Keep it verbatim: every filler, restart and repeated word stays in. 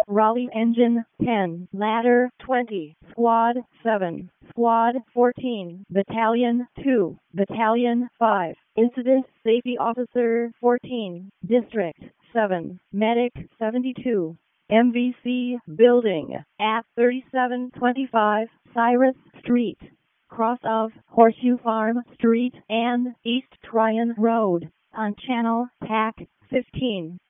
Raleigh Engine ten, Ladder twenty, Squad seven, Squad fourteen, Battalion two, Battalion five, Incident Safety Officer fourteen, District seven, Medic seventy-two, M V C Building at thirty-seven twenty-five Cyrus Street, cross of Horseshoe Farm Street and East Tryon Road, on Channel T A C fifteen.